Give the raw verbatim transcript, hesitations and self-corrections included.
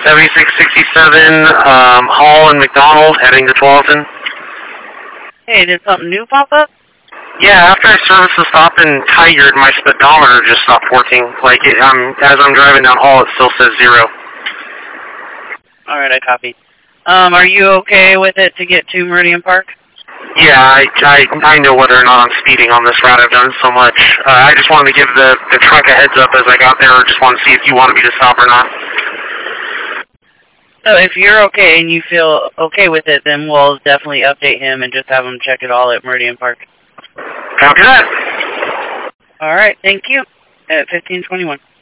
seventy-six sixty-seven, um, Hall and McDonald, heading to Tualatin. Hey, did something new pop up? Yeah, after I serviced the stop in Tigard, my speedometer just stopped working. Like, it, um, as I'm driving down Hall, it still says zero. Alright, I copy. Um, are you okay with it to get to Meridian Park? Yeah, I, I, I know whether or not I'm speeding on this route. I've done so much. Uh, I just wanted to give the, the truck a heads up as I got there. I just wanted to see if you wanted me to stop or not. So if you're okay and you feel okay with it, then we'll definitely update him and just have him check it all at Meridian Park. Copy that. Alright, thank you. At fifteen twenty-one.